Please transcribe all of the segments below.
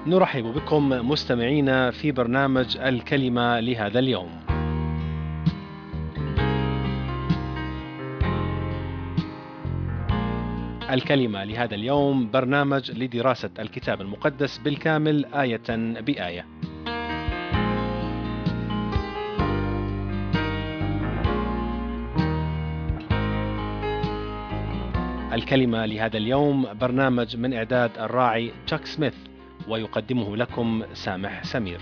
نرحب بكم مستمعينا في برنامج الكلمة لهذا اليوم. الكلمة لهذا اليوم برنامج لدراسة الكتاب المقدس بالكامل آية بآية. الكلمة لهذا اليوم برنامج من إعداد الراعي تشاك سميث، ويقدمه لكم سامح سمير.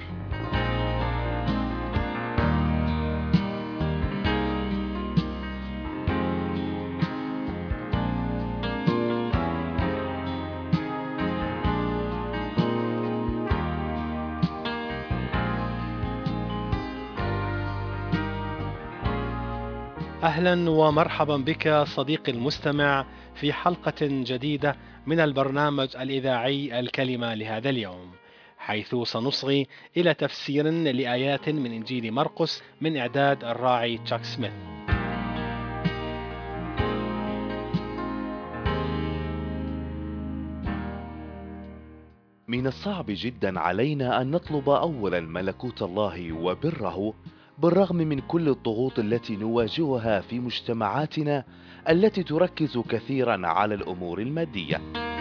أهلا ومرحبا بك صديقي المستمع في حلقة جديدة من البرنامج الإذاعي الكلمة لهذا اليوم، حيث سنصغي إلى تفسير لآيات من إنجيل مرقس من إعداد الراعي تشاك سميث. من الصعب جدا علينا أن نطلب أولا ملكوت الله وبره، بالرغم من كل الضغوط التي نواجهها في مجتمعاتنا التي تركز كثيرا على الأمور المادية.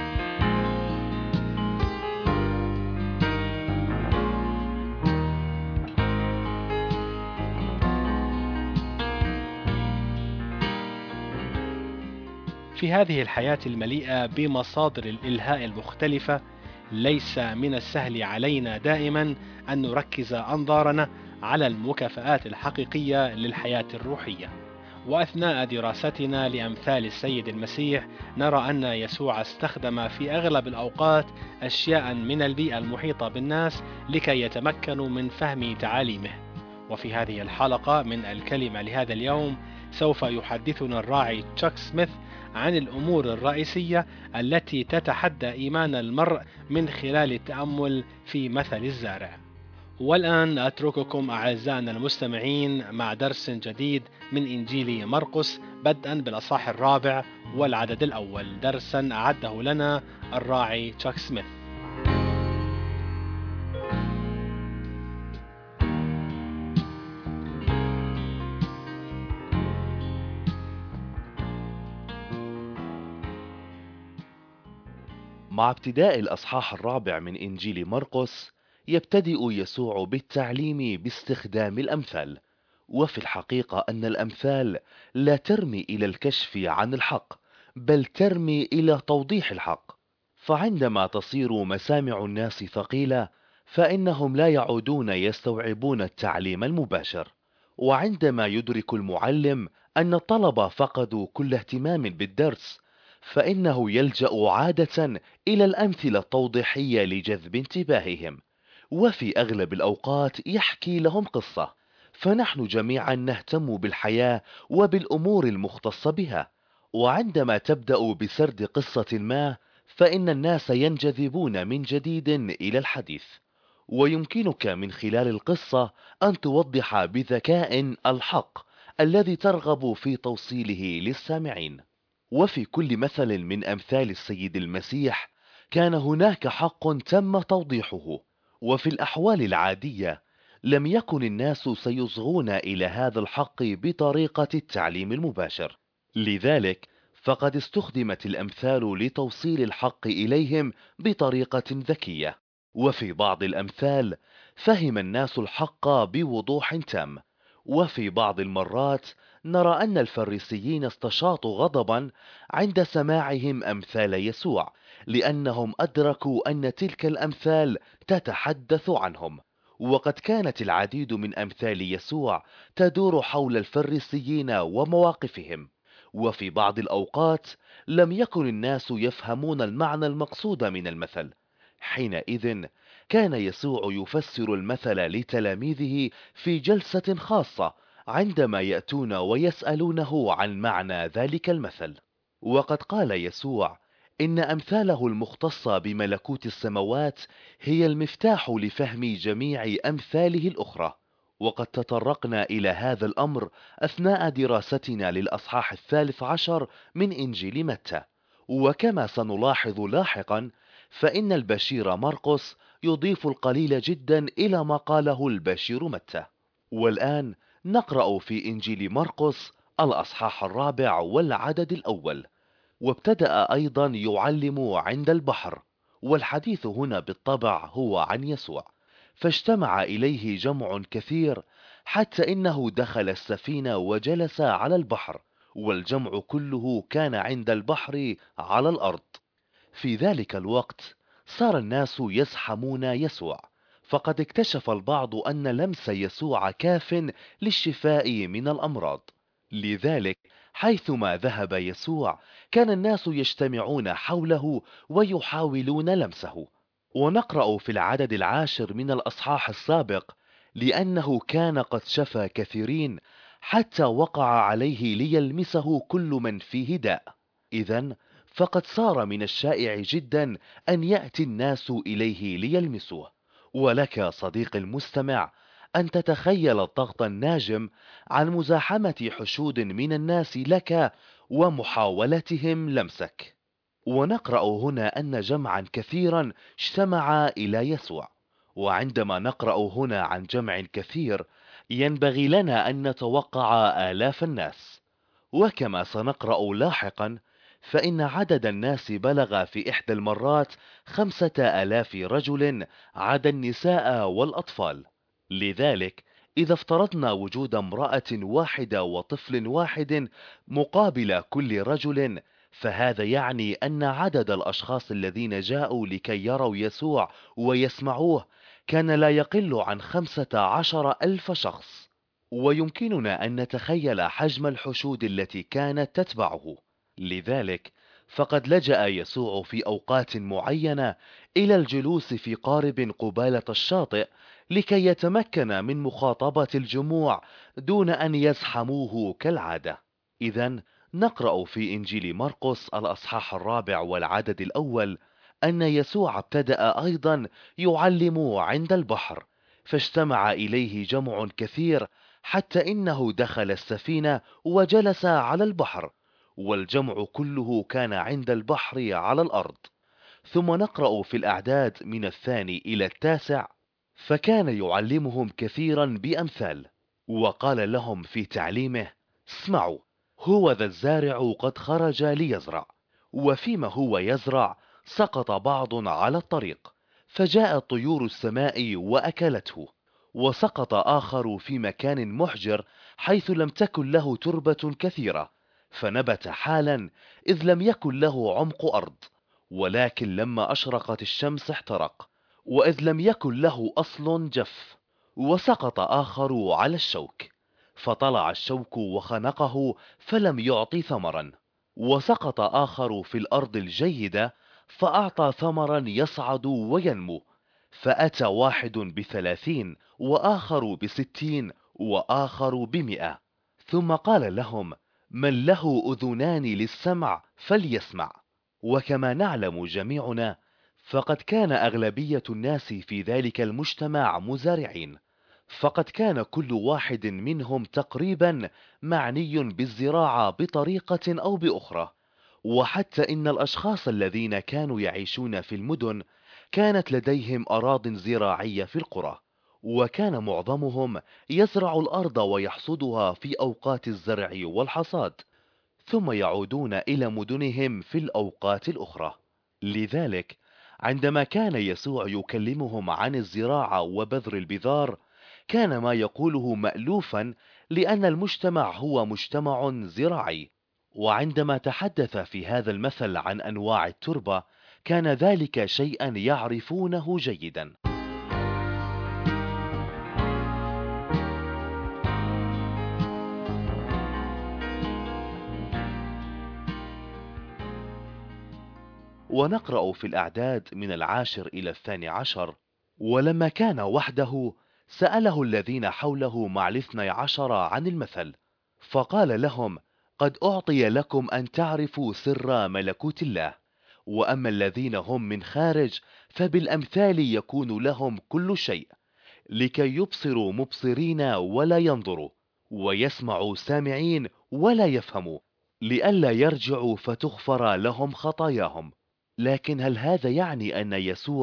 في هذه الحياة المليئة بمصادر الإلهاء المختلفة، ليس من السهل علينا دائما أن نركز أنظارنا على المكافآت الحقيقية للحياة الروحية. وأثناء دراستنا لأمثال السيد المسيح نرى أن يسوع استخدم في أغلب الأوقات أشياء من البيئة المحيطة بالناس لكي يتمكنوا من فهم تعاليمه. وفي هذه الحلقة من الكلمة لهذا اليوم سوف يحدثنا الراعي تشاك سميث عن الأمور الرئيسية التي تتحدى إيمان المرء من خلال التأمل في مثل الزارع. والآن أترككم أعزائنا المستمعين مع درس جديد من إنجيل مرقس، بدءا بالأصحاح الرابع والعدد الأول، درسا أعده لنا الراعي تشاك سميث. مع ابتداء الأصحاح الرابع من إنجيل مرقس، يبتدئ يسوع بالتعليم باستخدام الأمثال. وفي الحقيقة أن الأمثال لا ترمي إلى الكشف عن الحق، بل ترمي إلى توضيح الحق. فعندما تصير مسامع الناس ثقيلة، فإنهم لا يعودون يستوعبون التعليم المباشر. وعندما يدرك المعلم أن الطلبة فقدوا كل اهتمام بالدرس، فإنه يلجأ عادة إلى الأمثلة التوضيحية لجذب انتباههم. وفي أغلب الأوقات يحكي لهم قصة، فنحن جميعا نهتم بالحياة وبالأمور المختصة بها. وعندما تبدأ بسرد قصة ما، فإن الناس ينجذبون من جديد إلى الحديث. ويمكنك من خلال القصة أن توضح بذكاء الحق الذي ترغب في توصيله للسامعين. وفي كل مثل من أمثال السيد المسيح كان هناك حق تم توضيحه. وفي الأحوال العادية لم يكن الناس سيصغون إلى هذا الحق بطريقة التعليم المباشر. لذلك فقد استخدمت الأمثال لتوصيل الحق إليهم بطريقة ذكية. وفي بعض الأمثال فهم الناس الحق بوضوح تام. وفي بعض المرات نرى أن الفريسيين استشاطوا غضبا عند سماعهم أمثال يسوع، لأنهم أدركوا أن تلك الأمثال تتحدث عنهم. وقد كانت العديد من أمثال يسوع تدور حول الفريسيين ومواقفهم. وفي بعض الأوقات لم يكن الناس يفهمون المعنى المقصود من المثل. حينئذ كان يسوع يفسر المثل لتلاميذه في جلسة خاصة، عندما يأتون ويسألونه عن معنى ذلك المثل. وقد قال يسوع إن أمثاله المختصة بملكوت السماوات هي المفتاح لفهم جميع أمثاله الأخرى. وقد تطرقنا إلى هذا الأمر أثناء دراستنا للأصحاح 13 من إنجيل متى. وكما سنلاحظ لاحقا، فإن البشير مرقس يضيف القليل جدا إلى ما قاله البشير متى. والآن نقرأ في إنجيل مرقس الأصحاح 4 والعدد الأول: وابتدأ أيضا يعلم عند البحر. والحديث هنا بالطبع هو عن يسوع. فاجتمع إليه جمع كثير حتى إنه دخل السفينة وجلس على البحر، والجمع كله كان عند البحر على الأرض. في ذلك الوقت صار الناس يزحمون يسوع، فقد اكتشف البعض أن لمس يسوع كاف للشفاء من الأمراض. لذلك حيثما ذهب يسوع كان الناس يجتمعون حوله ويحاولون لمسه. ونقرأ في العدد 10 من الأصحاح السابق: لأنه كان قد شفى كثيرين حتى وقع عليه ليلمسه كل من فيه داء. إذن فقد صار من الشائع جدا أن يأتي الناس إليه ليلمسوه. ولك صديقي المستمع أن تتخيل الضغط الناجم عن مزاحمة حشود من الناس لك ومحاولتهم لمسك. ونقرأ هنا أن جمعا كثيرا اجتمع إلى يسوع. وعندما نقرأ هنا عن جمع كثير ينبغي لنا أن نتوقع آلاف الناس. وكما سنقرأ لاحقا فإن عدد الناس بلغ في إحدى المرات 5000 رجل عدا النساء والأطفال. لذلك إذا افترضنا وجود امرأة واحدة وطفل واحد مقابل كل رجل، فهذا يعني أن عدد الأشخاص الذين جاءوا لكي يروا يسوع ويسمعوه كان لا يقل عن 15,000 شخص. ويمكننا أن نتخيل حجم الحشود التي كانت تتبعه. لذلك فقد لجأ يسوع في أوقات معينة إلى الجلوس في قارب قبالة الشاطئ لكي يتمكن من مخاطبة الجموع دون أن يزحموه كالعادة. إذن نقرأ في إنجيل مرقس الأصحاح 4 والعدد الأول أن يسوع ابتدأ أيضا يعلم عند البحر، فاجتمع إليه جمع كثير حتى إنه دخل السفينة وجلس على البحر، والجمع كله كان عند البحر على الأرض. ثم نقرأ في الأعداد من 2 إلى 9: فكان يعلمهم كثيرا بأمثال، وقال لهم في تعليمه: اسمعوا، هو ذا الزارع قد خرج ليزرع، وفيما هو يزرع سقط بعض على الطريق، فجاءت طيور السماء وأكلته. وسقط آخر في مكان محجر حيث لم تكن له تربة كثيرة، فنبت حالا إذ لم يكن له عمق أرض، ولكن لما أشرقت الشمس احترق، وإذ لم يكن له أصل جف. وسقط آخر على الشوك، فطلع الشوك وخنقه فلم يعط ثمرا. وسقط آخر في الأرض الجيدة، فأعطى ثمرا يصعد وينمو، فأتى واحد ب30 وآخر ب60 وآخر ب100. ثم قال لهم: من له أذنان للسمع فليسمع. وكما نعلم جميعنا فقد كان أغلبية الناس في ذلك المجتمع مزارعين، فقد كان كل واحد منهم تقريبا معني بالزراعة بطريقة أو بأخرى. وحتى إن الأشخاص الذين كانوا يعيشون في المدن كانت لديهم أراضٍ زراعية في القرى، وكان معظمهم يزرع الأرض ويحصدها في أوقات الزرع والحصاد، ثم يعودون إلى مدنهم في الأوقات الأخرى. لذلك عندما كان يسوع يكلمهم عن الزراعة وبذر البذار كان ما يقوله مألوفا، لأن المجتمع هو مجتمع زراعي. وعندما تحدث في هذا المثل عن أنواع التربة كان ذلك شيئا يعرفونه جيدا. ونقرأ في الأعداد من 10 إلى 12: ولما كان وحده سأله الذين حوله مع 12 عن المثل، فقال لهم: قد أعطي لكم أن تعرفوا سر ملكوت الله، وأما الذين هم من خارج فبالأمثال يكون لهم كل شيء، لكي يبصروا مبصرين ولا ينظروا، ويسمعوا سامعين ولا يفهموا، لئلا يرجعوا فتغفر لهم خطاياهم. لكن هل هذا يعني أن يسوع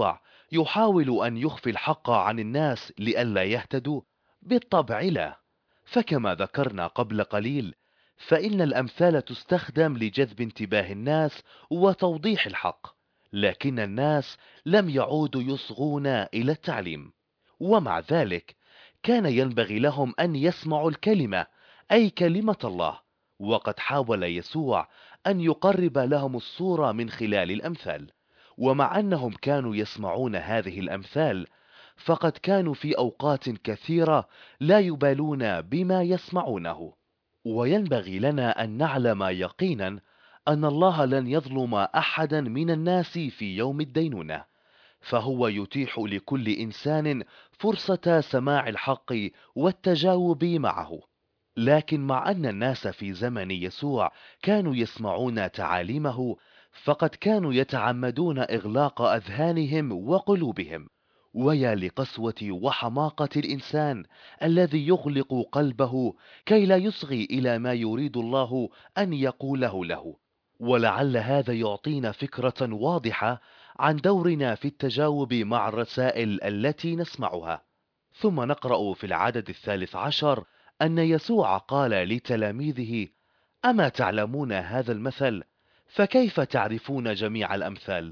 يحاول أن يخفي الحق عن الناس لئلا يهتدوا؟ بالطبع لا. فكما ذكرنا قبل قليل، فإن الأمثال تستخدم لجذب انتباه الناس وتوضيح الحق، لكن الناس لم يعودوا يصغون إلى التعليم. ومع ذلك كان ينبغي لهم أن يسمعوا الكلمة، أي كلمة الله. وقد حاول يسوع أن يقرب لهم الصورة من خلال الأمثال. ومع أنهم كانوا يسمعون هذه الأمثال، فقد كانوا في أوقات كثيرة لا يبالون بما يسمعونه. وينبغي لنا أن نعلم يقينا أن الله لن يظلم أحدا من الناس في يوم الدينونة، فهو يتيح لكل إنسان فرصة سماع الحق والتجاوب معه. لكن مع أن الناس في زمن يسوع كانوا يسمعون تعاليمه، فقد كانوا يتعمدون إغلاق أذهانهم وقلوبهم. ويا لقسوة وحماقة الإنسان الذي يغلق قلبه كي لا يصغي إلى ما يريد الله أن يقوله له. ولعل هذا يعطينا فكرة واضحة عن دورنا في التجاوب مع الرسائل التي نسمعها. ثم نقرأ في العدد 13 أن يسوع قال لتلاميذه: أما تعلمون هذا المثل؟ فكيف تعرفون جميع الأمثال؟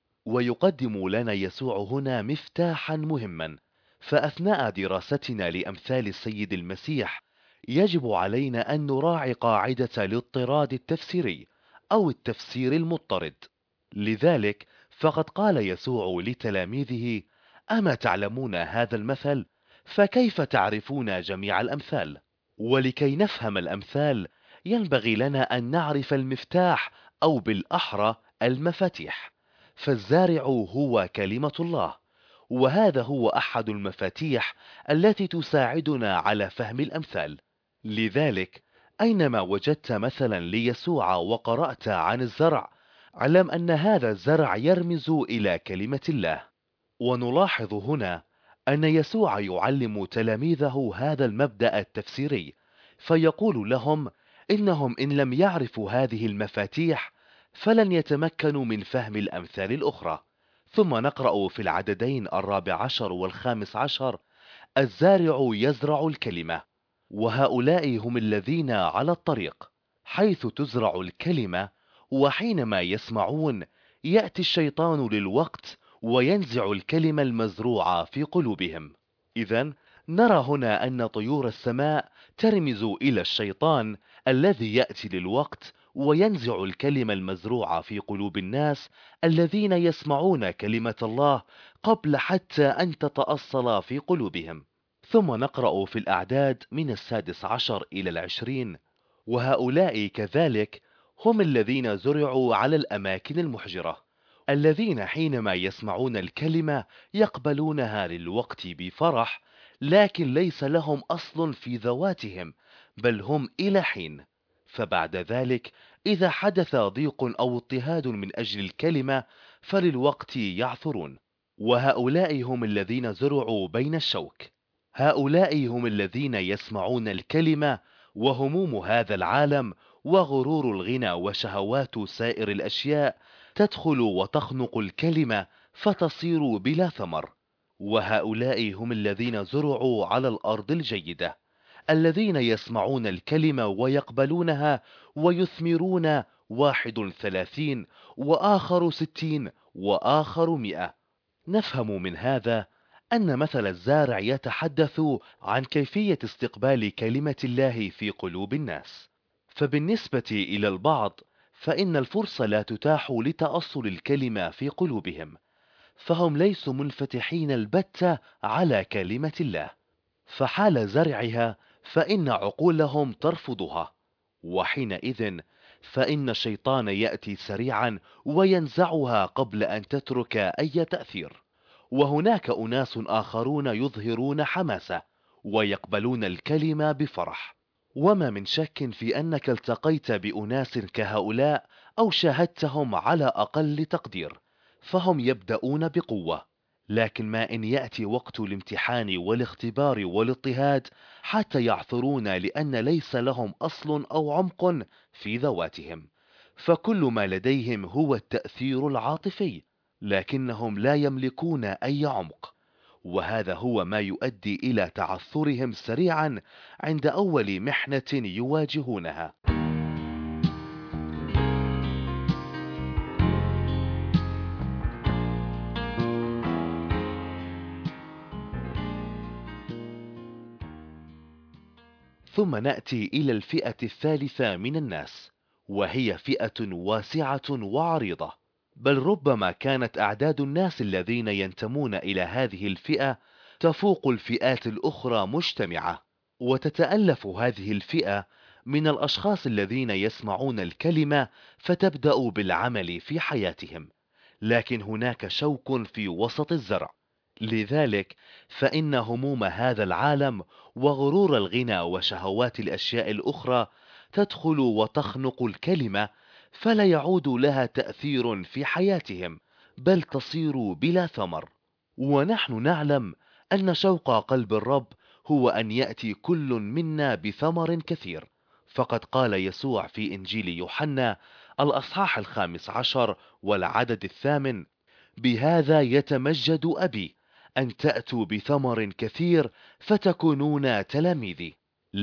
ويقدم لنا يسوع هنا مفتاحا مهما. فأثناء دراستنا لأمثال السيد المسيح يجب علينا أن نراعي قاعدة الاضطراد التفسيري أو التفسير المضطرد. لذلك فقد قال يسوع لتلاميذه: أما تعلمون هذا المثل؟ فكيف تعرفون جميع الأمثال؟ ولكي نفهم الأمثال ينبغي لنا أن نعرف المفتاح، أو بالأحرى المفاتيح. فالزارع هو كلمة الله، وهذا هو أحد المفاتيح التي تساعدنا على فهم الأمثال. لذلك أينما وجدت مثلا ليسوع وقرأت عن الزرع، اعلم أن هذا الزرع يرمز إلى كلمة الله. ونلاحظ هنا أن يسوع يعلم تلاميذه هذا المبدأ التفسيري، فيقول لهم إنهم إن لم يعرفوا هذه المفاتيح فلن يتمكنوا من فهم الأمثال الأخرى. ثم نقرأ في العددين 14 و15: الزارع يزرع الكلمة، وهؤلاء هم الذين على الطريق حيث تزرع الكلمة، وحينما يسمعون يأتي الشيطان للوقت وينزع الكلمة المزروعة في قلوبهم. إذن نرى هنا أن طيور السماء ترمز إلى الشيطان الذي يأتي للوقت وينزع الكلمة المزروعة في قلوب الناس الذين يسمعون كلمة الله قبل حتى أن تتأصل في قلوبهم. ثم نقرأ في الأعداد من 16 إلى 20: وهؤلاء كذلك هم الذين زرعوا على الأماكن المحجرة، الذين حينما يسمعون الكلمة يقبلونها للوقت بفرح، لكن ليس لهم أصل في ذواتهم، بل هم إلى حين. فبعد ذلك إذا حدث ضيق أو اضطهاد من أجل الكلمة فللوقت يعثرون. وهؤلاء هم الذين زرعوا بين الشوك، هؤلاء هم الذين يسمعون الكلمة، وهموم هذا العالم وغرور الغنى وشهوات سائر الأشياء تدخل وتخنق الكلمة فتصير بلا ثمر. وهؤلاء هم الذين زرعوا على الأرض الجيدة، الذين يسمعون الكلمة ويقبلونها ويثمرون 31 وآخر 60 وآخر 100. نفهم من هذا أن مثل الزارع يتحدث عن كيفية استقبال كلمة الله في قلوب الناس. فبالنسبة إلى البعض فإن الفرصة لا تتاح لتأصل الكلمة في قلوبهم، فهم ليسوا منفتحين البتة على كلمة الله، فحال زرعها فإن عقولهم ترفضها، وحينئذ فإن الشيطان يأتي سريعا وينزعها قبل أن تترك أي تأثير. وهناك أناس آخرون يظهرون حماسة ويقبلون الكلمة بفرح. وما من شك في أنك التقيت بأناس كهؤلاء أو شاهدتهم على أقل تقدير، فهم يبدأون بقوة، لكن ما إن يأتي وقت الامتحان والاختبار والاضطهاد حتى يعثرون، لأن ليس لهم أصل أو عمق في ذواتهم، فكل ما لديهم هو التأثير العاطفي، لكنهم لا يملكون أي عمق، وهذا هو ما يؤدي إلى تعثرهم سريعا عند أول محنة يواجهونها. ثم نأتي إلى الفئة الثالثة من الناس، وهي فئة واسعة وعريضة، بل ربما كانت أعداد الناس الذين ينتمون إلى هذه الفئة تفوق الفئات الأخرى مجتمعة. وتتألف هذه الفئة من الأشخاص الذين يسمعون الكلمة فتبدأ بالعمل في حياتهم، لكن هناك شوك في وسط الزرع. لذلك فإن هموم هذا العالم وغرور الغنى وشهوات الأشياء الأخرى تدخل وتخنق الكلمة، فلا يعود لها تأثير في حياتهم، بل تصير بلا ثمر. ونحن نعلم أن شوق قلب الرب هو أن يأتي كل منا بثمر كثير، فقد قال يسوع في إنجيل يوحنا الأصحاح 15 والعدد 8: بهذا يتمجد أبي، أن تأتوا بثمر كثير فتكونون تلاميذي.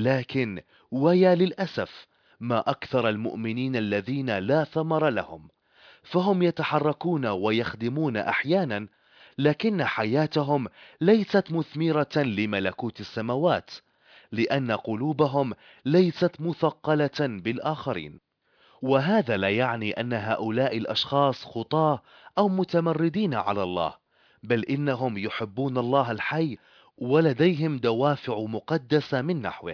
لكن ويا للأسف ما أكثر المؤمنين الذين لا ثمر لهم، فهم يتحركون ويخدمون أحيانا، لكن حياتهم ليست مثمرة لملكوت السماوات، لأن قلوبهم ليست مثقلة بالآخرين. وهذا لا يعني أن هؤلاء الأشخاص خطاة أو متمردين على الله، بل إنهم يحبون الله الحي ولديهم دوافع مقدسة من نحوه.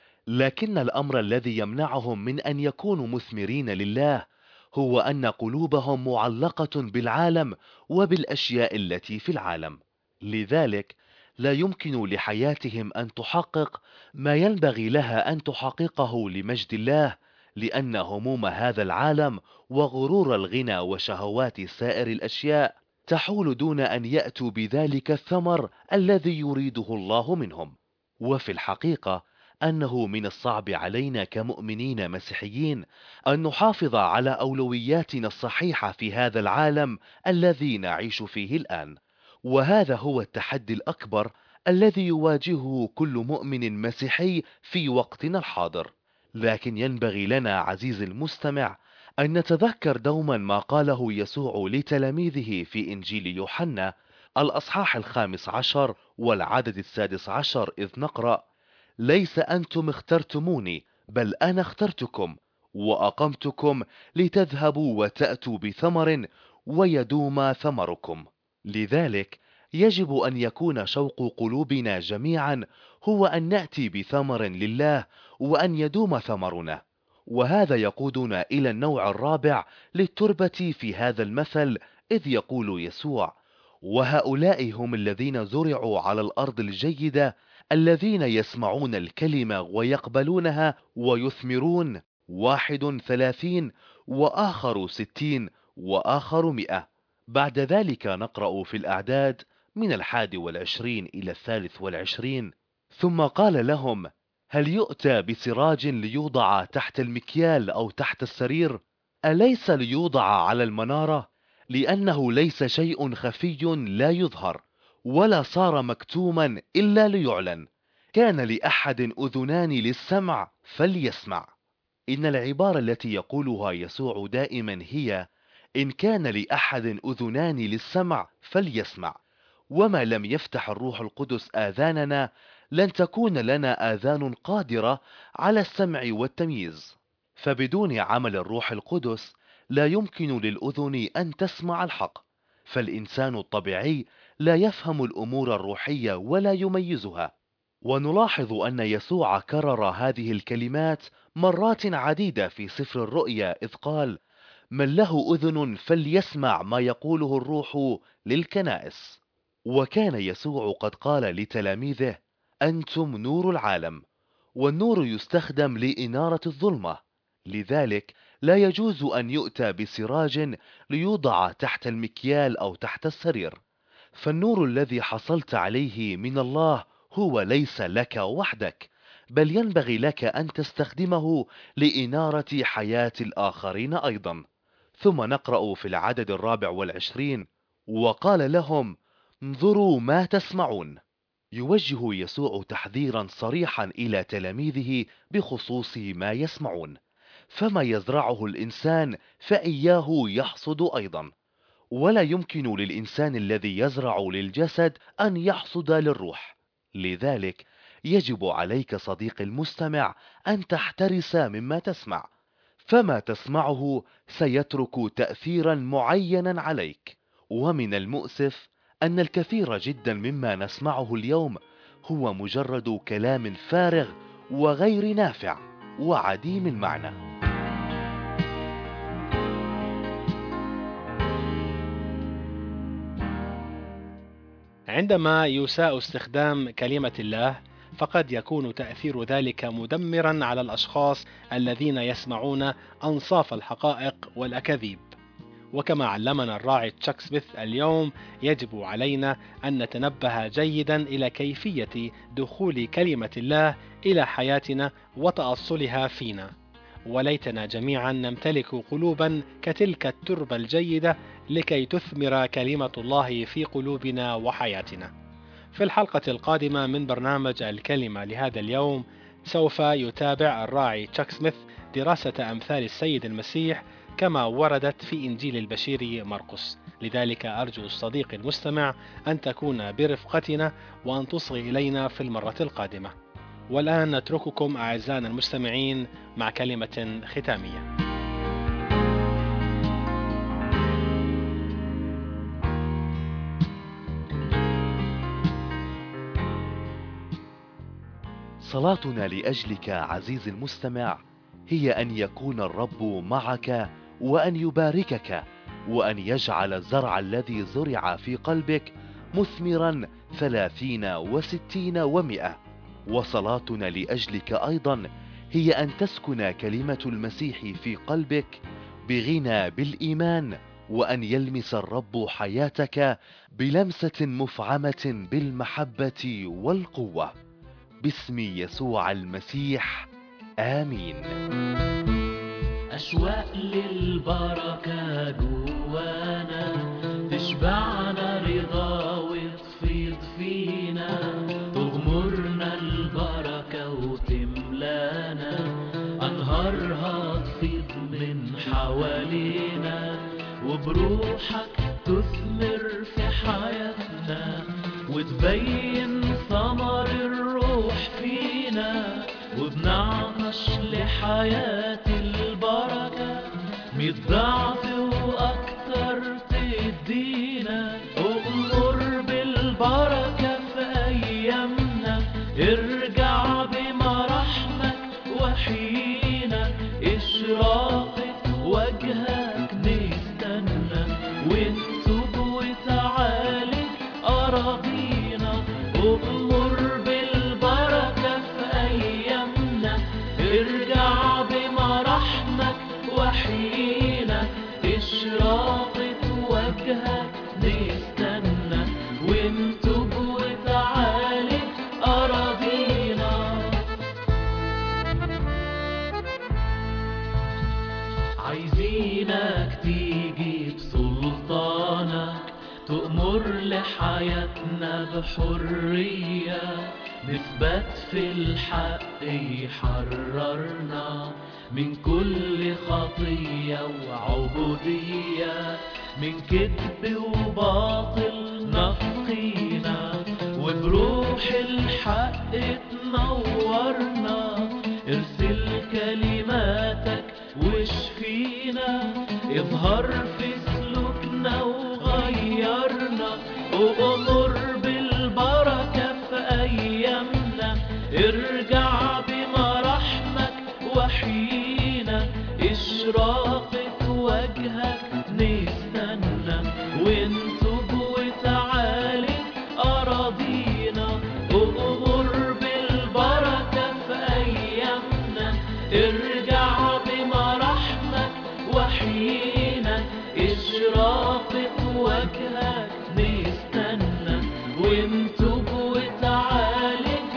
لكن الأمر الذي يمنعهم من أن يكونوا مثمرين لله هو أن قلوبهم معلقة بالعالم وبالأشياء التي في العالم. لذلك لا يمكن لحياتهم أن تحقق ما ينبغي لها أن تحققه لمجد الله، لأن هموم هذا العالم وغرور الغنى وشهوات سائر الأشياء تحول دون أن يأتوا بذلك الثمر الذي يريده الله منهم. وفي الحقيقة أنه من الصعب علينا كمؤمنين مسيحيين أن نحافظ على أولوياتنا الصحيحة في هذا العالم الذي نعيش فيه الآن. وهذا هو التحدي الأكبر الذي يواجهه كل مؤمن مسيحي في وقتنا الحاضر. لكن ينبغي لنا عزيزي المستمع أن نتذكر دوما ما قاله يسوع لتلاميذه في إنجيل يوحنا الأصحاح 15 والعدد 16، إذ نقرأ: ليس أنتم اخترتموني، بل أنا اخترتكم وأقمتكم لتذهبوا وتأتوا بثمر ويدوم ثمركم. لذلك يجب أن يكون شوق قلوبنا جميعا هو أن نأتي بثمر لله وأن يدوم ثمرنا. وهذا يقودنا إلى النوع الرابع للتربة في هذا المثل، إذ يقول يسوع: وهؤلاء هم الذين زرعوا على الأرض الجيدة، الذين يسمعون الكلمة ويقبلونها ويثمرون، 31 وآخر 60 وآخر 100. بعد ذلك نقرأ في الأعداد من 21 إلى 23: ثم قال لهم: هل يؤتى بسراج ليوضع تحت المكيال أو تحت السرير؟ أليس ليوضع على المنارة؟ لأنه ليس شيء خفي لا يظهر، ولا صار مكتوما إلا ليعلن. كان لأحد أذنان للسمع فليسمع. إن العبارة التي يقولها يسوع دائما هي: إن كان لأحد أذنان للسمع فليسمع. وما لم يفتح الروح القدس آذاننا لن تكون لنا آذان قادرة على السمع والتمييز. فبدون عمل الروح القدس لا يمكن للأذن أن تسمع الحق، فالإنسان الطبيعي لا يفهم الأمور الروحية ولا يميزها. ونلاحظ أن يسوع كرر هذه الكلمات مرات عديدة في سفر الرؤيا، إذ قال: من له أذن فليسمع ما يقوله الروح للكنائس. وكان يسوع قد قال لتلاميذه: أنتم نور العالم. والنور يستخدم لإنارة الظلمة، لذلك لا يجوز أن يؤتى بسراج ليوضع تحت المكيال أو تحت السرير. فالنور الذي حصلت عليه من الله هو ليس لك وحدك، بل ينبغي لك أن تستخدمه لإنارة حياة الآخرين أيضا. ثم نقرأ في العدد 24: وقال لهم: انظروا ما تسمعون. يوجه يسوع تحذيرا صريحا إلى تلاميذه بخصوص ما يسمعون، فما يزرعه الإنسان فإياه يحصد أيضا، ولا يمكن للإنسان الذي يزرع للجسد أن يحصد للروح. لذلك يجب عليك صديقي المستمع أن تحترس مما تسمع، فما تسمعه سيترك تأثيرا معينا عليك. ومن المؤسف أن الكثير جدا مما نسمعه اليوم هو مجرد كلام فارغ وغير نافع وعديم المعنى. عندما يساء استخدام كلمة الله، فقد يكون تأثير ذلك مدمرا على الأشخاص الذين يسمعون أنصاف الحقائق والأكاذيب. وكما علمنا الراعي تشاك سميث اليوم، يجب علينا أن نتنبه جيدا إلى كيفية دخول كلمة الله إلى حياتنا وتأصلها فينا. وليتنا جميعا نمتلك قلوبا كتلك التربة الجيدة لكي تثمر كلمة الله في قلوبنا وحياتنا. في الحلقة القادمة من برنامج الكلمة لهذا اليوم، سوف يتابع الراعي تشاك سميث دراسة أمثال السيد المسيح كما وردت في إنجيل البشير مرقس. لذلك أرجو الصديق المستمع أن تكون برفقتنا وأن تصغي إلينا في المرة القادمة. والآن نترككم أعزائنا المستمعين مع كلمة ختامية. صلاتنا لأجلك عزيزي المستمع هي أن يكون الرب معك، وأن يباركك، وأن يجعل الزرع الذي زرع في قلبك مثمرا 30 و60 و100. وصلاتنا لأجلك أيضا هي أن تسكن كلمة المسيح في قلبك بغنى بالإيمان، وأن يلمس الرب حياتك بلمسة مفعمة بالمحبة والقوة. باسم يسوع المسيح، آمين. أشواق للبركة جوانا تشبعنا رضا وتفيض فينا، تغمرنا البركة وتملانا، أنهارها تفيض من حوالينا، وبروحك تثمر في حياتنا وتبين ثمر الروح فينا، وبنعطش لحياة البركة 100 ضعف وأكتر تدينا. أغمر بالبركة في أيامنا، ارجع بمراحمك وحيينا، إشراقة وجهك نستنى، ونتوب وتعالي أراضينا. أغمر بالبركة في أيامنا، ارجع بمراحمك وحيينا، إشراقة وجهك نستنى، ونتوب وتعالي أراضينا. عايزينك تيجي بسلطانك، تؤمر لحياتنا بحرية، نثبت في الحق يحررنا من كل خطية وعبودية، من كذب وباطل نقينا، وبروح الحق تنورنا. ارسل كلماتك واشفينا، اظهر في سلوكنا وغيرنا. وأمر بالبركة في أيامنا، ارجع بمراحمك وحيينا، إشراقة وجهك نستنى، ونتوب وتعالي أراضينا. وأمر بالبركة في أيامنا، ارجع بمراحمك وحيينا، إشراقة وجهك نستنى، ونتوب وتعالج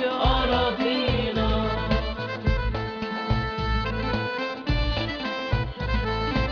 أراضينا.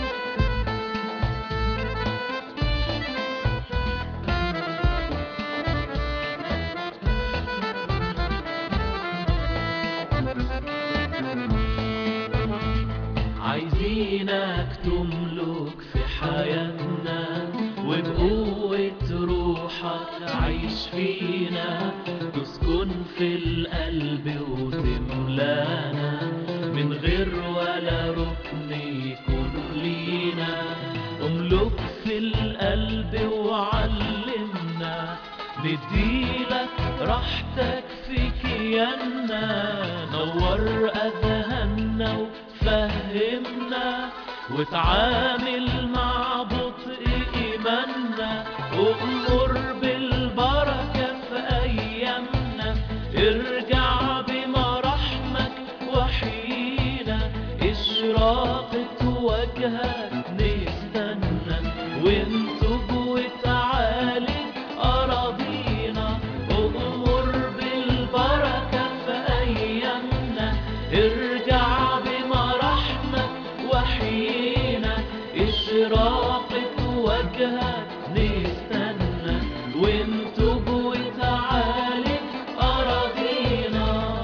خير ولا ركن يكون لينا. املك في القلب وعلمنا، نديلك راحتك في كياننا. نور أذهاننا وفهمنا، وتعامل مع بطء إيماننا. أؤمر بالبركة في أيامنا، ارجع بمراحمك وحينا. إشراقة وجهك نستنى، وانتج وتعالج أراضينا. أؤمر بالبركة في أيامنا، ارجع بمراحمك وحينا. إشراقة وجهك نستنى، وانتج وتعالج أراضينا.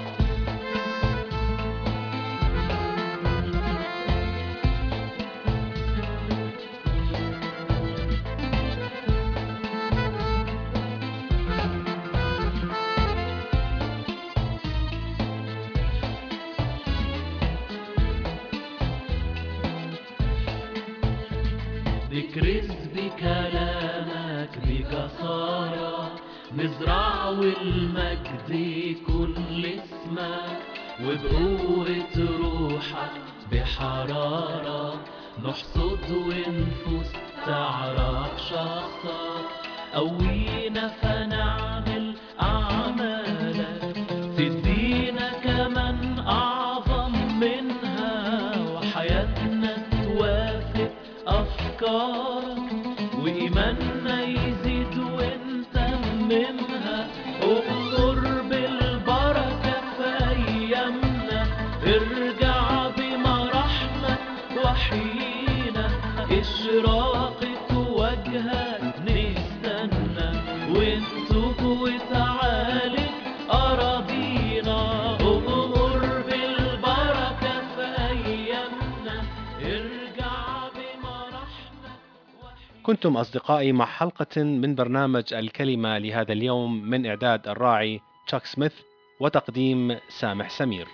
نكرز بكلامك بجسارة، نزرع والمجد يكون لاسمك. وبقوة روحك بحرارة، نحصد ونفوس تعرف شخصك. قوينا فنعمل أعمالك، تدينا كمان أعظم منها. وحياتنا توافق أفكارك، وإيماننا يزيد ونتممها. أؤمر بالبركة في أيامنا، ارجع بمراحمك وحينا. إشراقة وجهك نستنى، وانتج وتعالج أراضينا. أؤمر بالبركة في أيامنا، ارجع بمراحمك وحينا. كنتم أصدقائي مع حلقة من برنامج الكلمة لهذا اليوم، من إعداد الراعي تشاك سميث وتقديم سامح سمير.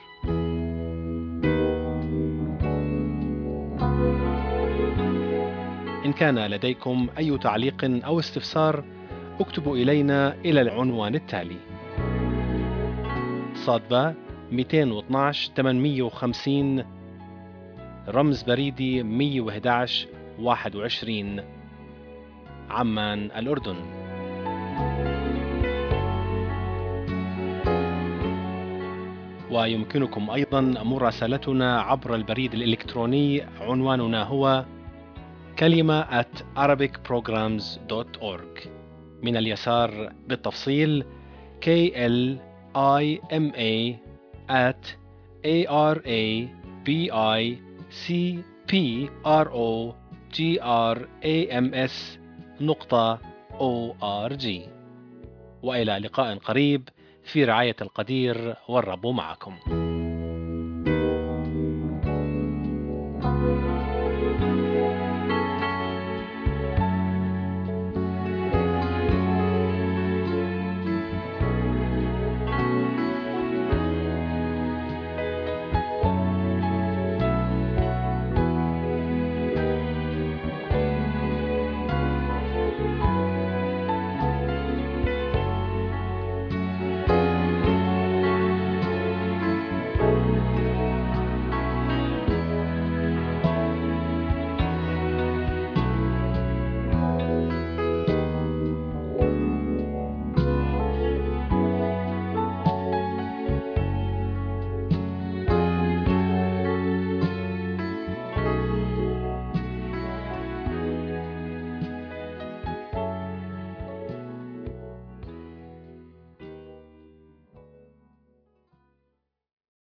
إن كان لديكم أي تعليق أو استفسار، اكتبوا إلينا إلى العنوان التالي: صادبة 212 850 رمز بريدي 111 21 عمان الأردن. ويمكنكم أيضا مراسلتنا عبر البريد الإلكتروني، عنواننا هو kalima@arabicprograms.org. من اليسار بالتفصيل KLIMA@arabicprograms.org. وإلى لقاء قريب في رعاية القدير، والرب معكم.